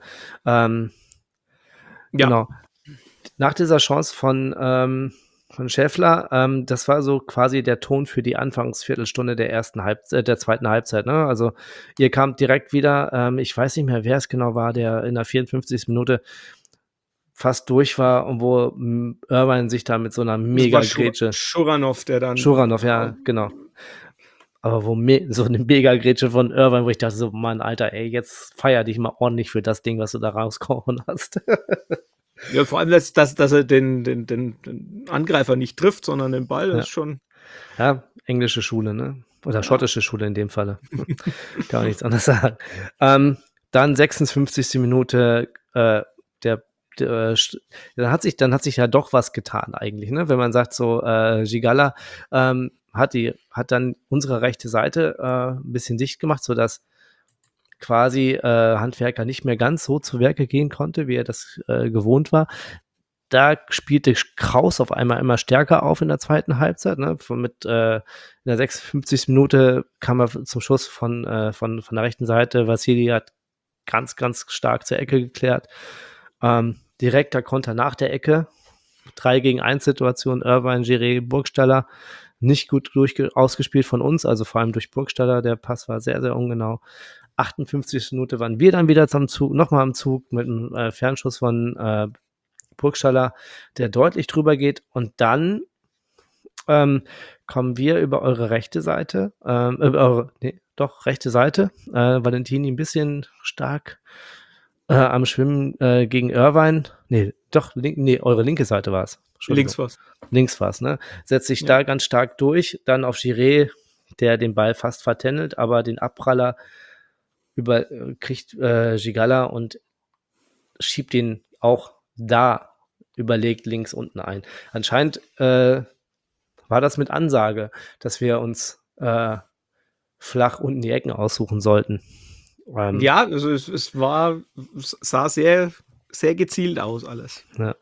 Genau. Nach dieser Chance von Scheffler, das war so quasi der Ton für die Anfangsviertelstunde der zweiten Halbzeit. Ne? Also ihr kamt direkt wieder, ich weiß nicht mehr, wer es genau war, der in der 54. Minute fast durch war und wo Irvine sich da mit so einer mega Grätsche. Schuranov, der dann. Schuranov, ja, genau. Aber so eine Mega-Grätsche von Irvine, wo ich dachte so, Mann, Alter, ey, jetzt feier dich mal ordentlich für das Ding, was du da rausgehauen hast. Ja, vor allem, dass er den Angreifer nicht trifft, sondern den Ball, das ist schon. Ja, englische Schule, ne? Oder Ja. schottische Schule in dem Falle. Kann man nichts anderes sagen. Dann 56. Minute, dann hat sich ja doch was getan eigentlich, ne? Wenn man sagt so, Gigala hat dann unsere rechte Seite ein bisschen dicht gemacht, sodass quasi Handwerker nicht mehr ganz so zu Werke gehen konnte, wie er das gewohnt war. Da spielte Kraus auf einmal immer stärker auf in der zweiten Halbzeit. Ne? In der 56. Minute kam er zum Schuss von der rechten Seite. Vassili hat ganz, ganz stark zur Ecke geklärt. Direkter Konter nach der Ecke. 3-gegen-1-Situation. Irvine, Giré, Burgstaller. Nicht gut ausgespielt von uns, also vor allem durch Burgstaller. Der Pass war sehr, sehr ungenau. 58. Minute waren wir dann wieder nochmal am Zug mit einem Fernschuss von Burgstaller, der deutlich drüber geht. Und dann kommen wir über eure rechte Seite, rechte Seite. Valentini ein bisschen stark am Schwimmen gegen Irvine. Eure linke Seite war es. Links war's. Links war es, ne? Setzt sich da ganz stark durch. Dann auf Giré, der den Ball fast vertändelt, aber den Abpraller kriegt Gigala und schiebt ihn auch da überlegt links unten ein. Anscheinend war das mit Ansage, dass wir uns flach unten die Ecken aussuchen sollten. Ja, also es sah sehr, sehr gezielt aus alles. Ja.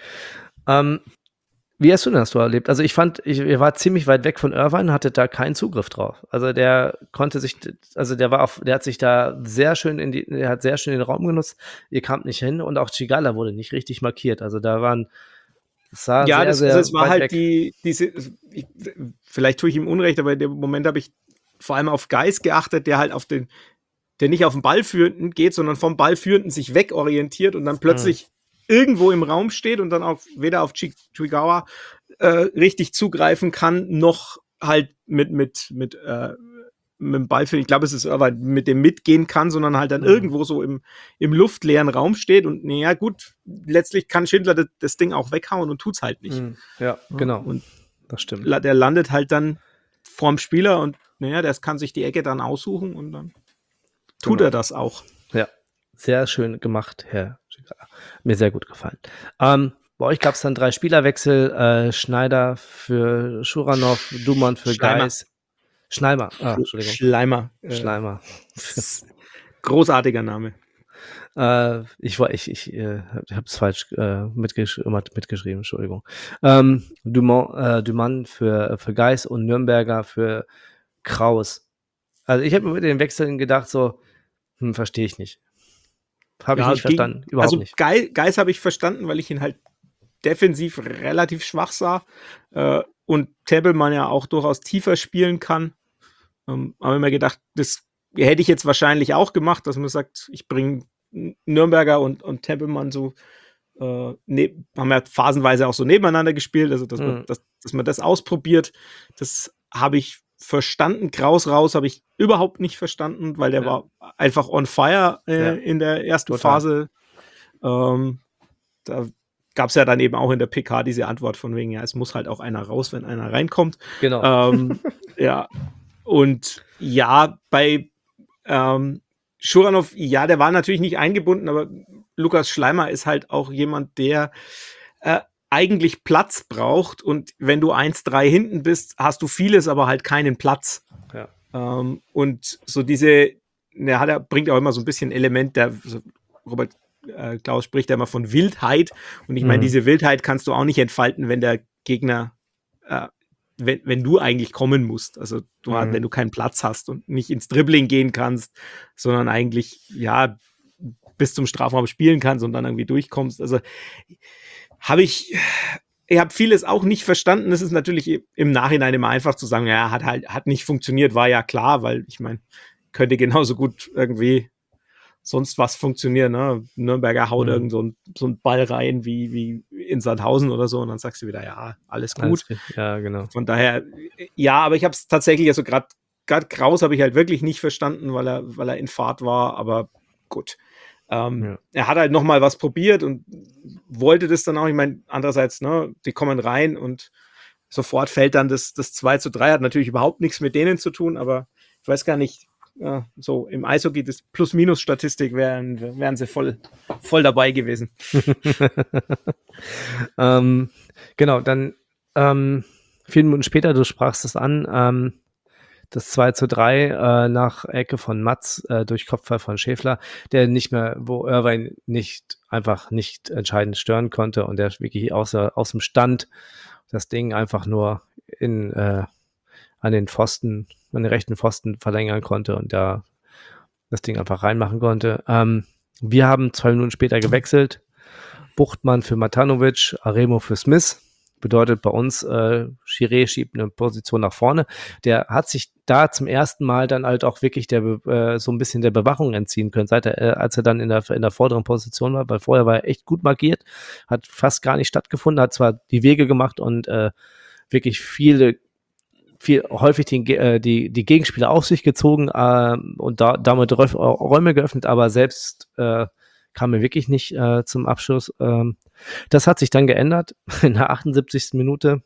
Wie hast du das erlebt? Also ich fand, ihr war ziemlich weit weg von Irvine, hatte da keinen Zugriff drauf. Also der hat sich da sehr schön den Raum genutzt. Ihr kamt nicht hin und auch Gigala wurde nicht richtig markiert. Also da waren Es war halt vielleicht tue ich ihm Unrecht, aber in dem Moment habe ich vor allem auf Geis geachtet, der halt der nicht auf den Ballführenden geht, sondern vom Ballführenden sich wegorientiert und dann plötzlich irgendwo im Raum steht und dann auch weder auf Chigawa richtig zugreifen kann, noch halt mit dem Ballführenden, ich glaube, es ist aber mit dem mitgehen kann, sondern halt dann irgendwo so im luftleeren Raum steht und naja, gut, letztlich kann Schindler das Ding auch weghauen und tut's halt nicht. Ja, genau. Und das stimmt. Der landet halt dann vorm Spieler und naja, der kann sich die Ecke dann aussuchen und dann tut er das auch. Ja, sehr schön gemacht, Herr Gigala. Mir sehr gut gefallen. Bei euch gab es dann 3 Spielerwechsel. Schneider für Schuranov, Dumont für Geis. Schleimer. Entschuldigung. Schleimer. Großartiger Name. Ich habe es falsch mitgeschrieben, Entschuldigung. Dumont für Geis und Nürnberger für Kraus. Also ich habe mir mit den Wechseln gedacht, so, verstehe ich nicht. Habe ich nicht verstanden. Überhaupt nicht. Geis habe ich verstanden, weil ich ihn halt defensiv relativ schwach sah und Tempelmann ja auch durchaus tiefer spielen kann. Habe mir gedacht, das hätte ich jetzt wahrscheinlich auch gemacht, dass man sagt, ich bringe Nürnberger und Tempelmann so haben ja phasenweise auch so nebeneinander gespielt, also dass man das ausprobiert. Das habe ich verstanden. Kraus raus habe ich überhaupt nicht verstanden, weil der war einfach on fire in der ersten Phase. Da gab es ja dann eben auch in der PK diese Antwort von wegen, ja, es muss halt auch einer raus, wenn einer reinkommt. Genau. Ja. Und ja, bei Schuranov, ja, der war natürlich nicht eingebunden, aber Lukas Schleimer ist halt auch jemand, der eigentlich Platz braucht und wenn du 1-3 hinten bist, hast du vieles, aber halt keinen Platz. Ja. Und so bringt auch immer so ein bisschen Element, Robert Klaus spricht ja immer von Wildheit und ich meine, diese Wildheit kannst du auch nicht entfalten, wenn der Gegner wenn du eigentlich kommen musst, also wenn du keinen Platz hast und nicht ins Dribbling gehen kannst, sondern eigentlich, ja, bis zum Strafraum spielen kannst und dann irgendwie durchkommst. Also ich habe vieles auch nicht verstanden. Es ist natürlich im Nachhinein immer einfach zu sagen, ja, hat nicht funktioniert, war ja klar, weil ich meine, könnte genauso gut irgendwie sonst was funktionieren, ne? Nürnberger haut irgend so einen Ball rein wie in Sandhausen oder so und dann sagst du wieder, ja, alles gut. Ja, genau. Von daher, ja, aber ich habe es tatsächlich, also gerade gerade Kraus habe ich halt wirklich nicht verstanden, weil er in Fahrt war, aber gut. Er hat halt nochmal was probiert und wollte das dann auch. Ich meine, andererseits, ne, die kommen rein und sofort fällt dann das 2:3, hat natürlich überhaupt nichts mit denen zu tun, aber ich weiß gar nicht, so im Eishockey, das Plus-Minus-Statistik wären sie voll dabei gewesen. Genau, dann 4 Minuten später, du sprachst es an, das 2:3 nach Ecke von Matz durch Kopfball von Schäffler, der nicht mehr, wo Irvine einfach nicht entscheidend stören konnte und der wirklich aus dem Stand das Ding einfach nur an den rechten Pfosten verlängern konnte und da das Ding einfach reinmachen konnte. Wir haben 2 Minuten später gewechselt. Buchtmann für Matanovic, Aremo für Smith. Bedeutet bei uns, Chiré schiebt eine Position nach vorne. Der hat sich da zum ersten Mal dann halt auch wirklich so ein bisschen der Bewachung entziehen können, als er dann in der vorderen Position war, weil vorher war er echt gut markiert, hat fast gar nicht stattgefunden, hat zwar die Wege gemacht und wirklich häufig die Gegenspieler auf sich gezogen und damit Räume geöffnet, aber selbst kam er wirklich nicht zum Abschluss. Das hat sich dann geändert in der 78. Minute.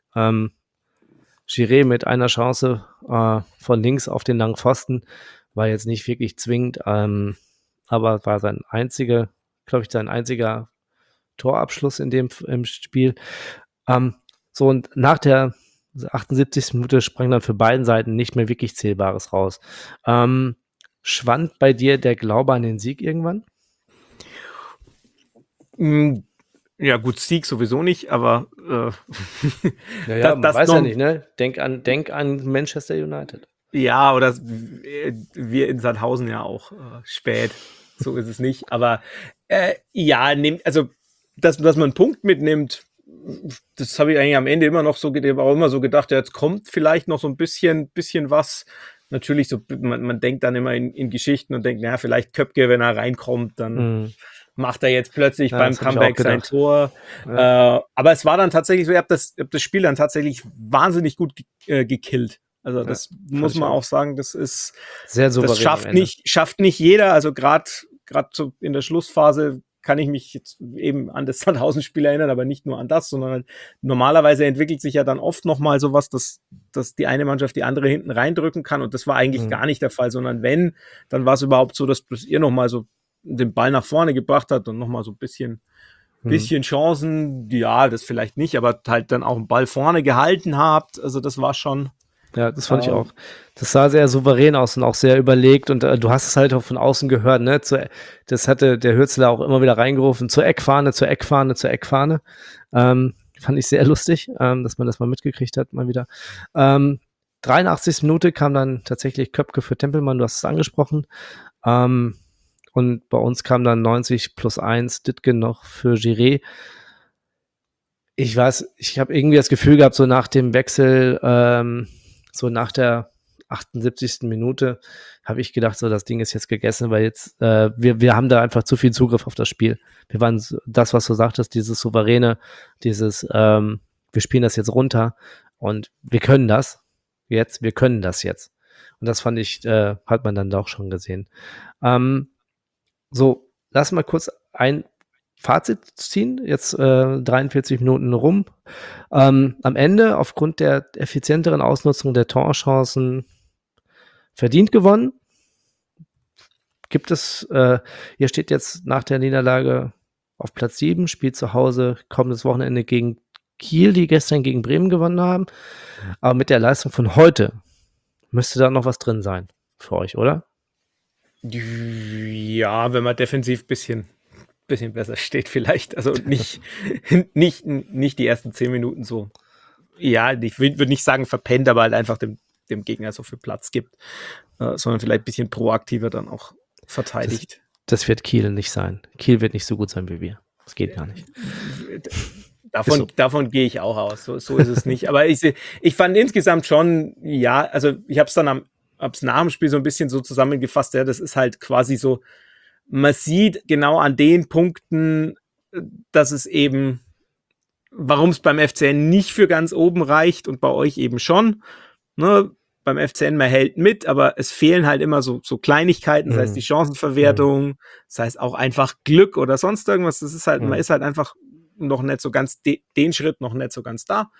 Chiré mit einer Chance von links auf den langen Pfosten war jetzt nicht wirklich zwingend, aber war sein einziger Torabschluss im Spiel. So, und nach der 78. Minute sprang dann für beiden Seiten nicht mehr wirklich Zählbares raus. Schwand bei dir der Glaube an den Sieg irgendwann? Ja, gut, Sieg sowieso nicht, aber man weiß ja nicht, ne? Denk an Manchester United. Ja, oder wir in Sandhausen ja auch spät. So ist es nicht. Aber dass man einen Punkt mitnimmt, das habe ich eigentlich am Ende immer noch so gedacht, ja, jetzt kommt vielleicht noch so ein bisschen was. Natürlich, so, man denkt dann immer in Geschichten und denkt, naja, vielleicht Köpke, wenn er reinkommt, dann macht er jetzt plötzlich beim Comeback sein Tor. Ja. Aber es war dann tatsächlich so, ich hab das Spiel dann tatsächlich wahnsinnig gut gekillt. Also das muss man auch sagen, das ist sehr souverän. Das schafft nicht jeder. Also gerade so in der Schlussphase kann ich mich jetzt eben an das Sandhausen-Spiel erinnern, aber nicht nur an das, sondern halt normalerweise entwickelt sich ja dann oft nochmal sowas, dass die eine Mannschaft die andere hinten reindrücken kann und das war eigentlich gar nicht der Fall, sondern wenn, dann war es überhaupt so, dass ihr nochmal so den Ball nach vorne gebracht hat und nochmal so ein bisschen Chancen, ja, das vielleicht nicht, aber halt dann auch einen Ball vorne gehalten habt, also das war schon. Ja, das fand ich auch. Das sah sehr souverän aus und auch sehr überlegt und du hast es halt auch von außen gehört, ne? Das hatte der Hürzeler auch immer wieder reingerufen, zur Eckfahne, zur Eckfahne, zur Eckfahne. Fand ich sehr lustig, dass man das mal mitgekriegt hat, mal wieder. 83. Minute kam dann tatsächlich Köpke für Tempelmann, du hast es angesprochen. Und bei uns kam dann 90+1 Dittgen noch für Chiré. Ich habe irgendwie das Gefühl gehabt, so nach dem Wechsel, so nach der 78. Minute habe ich gedacht, so das Ding ist jetzt gegessen, weil jetzt wir haben da einfach zu viel Zugriff auf das Spiel. Wir waren das, was du sagtest, dieses souveräne, wir spielen das jetzt runter und wir können das jetzt. Und das fand ich, hat man dann doch schon gesehen. So, lass mal kurz ein Fazit ziehen, jetzt 43 Minuten rum. Am Ende, aufgrund der effizienteren Ausnutzung der Torchancen, verdient gewonnen. Gibt es, ihr steht jetzt nach der Niederlage auf Platz 7, spielt zu Hause kommendes Wochenende gegen Kiel, die gestern gegen Bremen gewonnen haben. Aber mit der Leistung von heute müsste da noch was drin sein für euch, oder? Ja, wenn man defensiv bisschen besser steht vielleicht. Also nicht die ersten 10 Minuten so. Ja, ich würde nicht sagen verpennt, aber halt einfach dem Gegner so viel Platz gibt, sondern vielleicht ein bisschen proaktiver dann auch verteidigt. Das wird Kiel nicht sein. Kiel wird nicht so gut sein wie wir. Das geht gar nicht. Davon gehe ich auch aus. So ist es nicht. Aber ich fand insgesamt schon, ja, also ich habe es dann hab's nach dem Spiel so ein bisschen so zusammengefasst, ja, das ist halt quasi so, man sieht genau an den Punkten, dass es eben, warum es beim FCN nicht für ganz oben reicht und bei euch eben schon. Ne? beim FCN, man hält mit, aber es fehlen halt immer so Kleinigkeiten, sei es die Chancenverwertung, sei es auch einfach Glück oder sonst irgendwas. Das ist halt, man ist halt einfach noch nicht so ganz, den Schritt noch nicht so ganz da.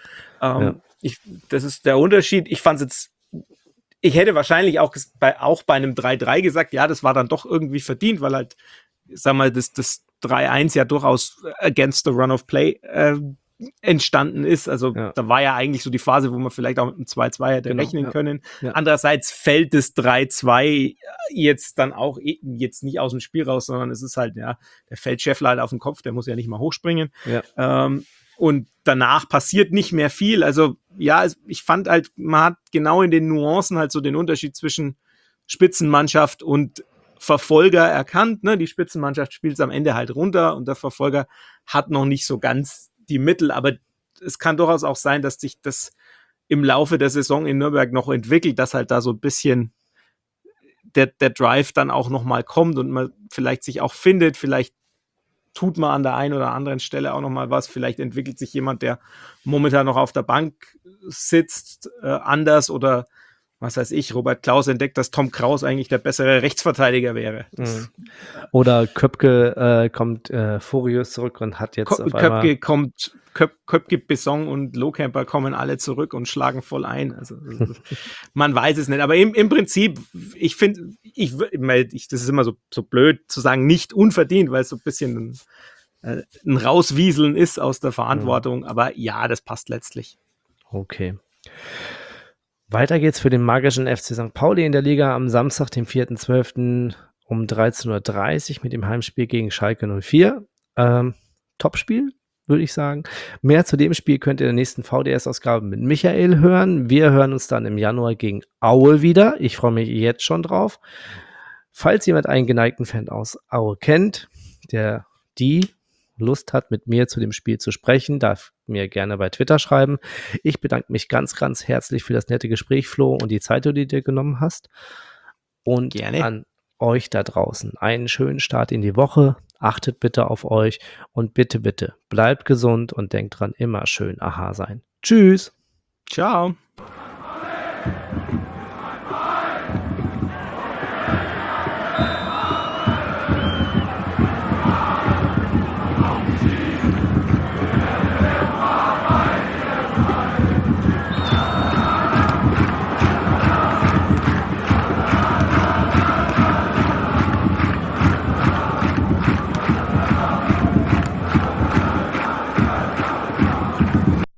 Das ist der Unterschied. Ich fand es jetzt, ich hätte wahrscheinlich auch bei einem 3-3 gesagt, ja, das war dann doch irgendwie verdient, weil halt, sag mal, das 3-1 ja durchaus against the run of play entstanden ist. Also da war ja eigentlich so die Phase, wo man vielleicht auch mit einem 2-2 hätte rechnen können. Ja. Andererseits fällt das 3-2 jetzt dann auch jetzt nicht aus dem Spiel raus, sondern es ist halt, der fällt Scheffler halt auf den Kopf, der muss ja nicht mal hochspringen. Ja. Und danach passiert nicht mehr viel. Also ja, ich fand halt, man hat genau in den Nuancen halt so den Unterschied zwischen Spitzenmannschaft und Verfolger erkannt. Ne? Die Spitzenmannschaft spielt es am Ende halt runter und der Verfolger hat noch nicht so ganz die Mittel, aber es kann durchaus auch sein, dass sich das im Laufe der Saison in Nürnberg noch entwickelt, dass halt da so ein bisschen der Drive dann auch nochmal kommt und man vielleicht sich auch findet, vielleicht tut man an der einen oder anderen Stelle auch nochmal was, vielleicht entwickelt sich jemand, der momentan noch auf der Bank sitzt, anders oder was weiß ich, Robert Klaus entdeckt, dass Tom Kraus eigentlich der bessere Rechtsverteidiger wäre. Oder Köpke kommt furios zurück und hat jetzt auf einmal... Köpke, Besson und Lohkemper kommen alle zurück und schlagen voll ein. Also man weiß es nicht. Aber im Prinzip, ich finde, das ist immer so blöd zu sagen, nicht unverdient, weil es so ein bisschen ein Rauswieseln ist aus der Verantwortung. Aber ja, das passt letztlich. Okay. Weiter geht's für den magischen FC St. Pauli in der Liga am Samstag, dem 4.12. um 13.30 Uhr mit dem Heimspiel gegen Schalke 04. Topspiel, würde ich sagen. Mehr zu dem Spiel könnt ihr in der nächsten VDS-Ausgabe mit Michael hören. Wir hören uns dann im Januar gegen Aue wieder. Ich freue mich jetzt schon drauf. Falls jemand einen geneigten Fan aus Aue kennt, die Lust hat, mit mir zu dem Spiel zu sprechen, darf mir gerne bei Twitter schreiben. Ich bedanke mich ganz, ganz herzlich für das nette Gespräch, Flo, und die Zeit, die du dir genommen hast. Und gerne an euch da draußen einen schönen Start in die Woche. Achtet bitte auf euch und bitte, bitte bleibt gesund und denkt dran, immer schön Aha sein. Tschüss. Ciao.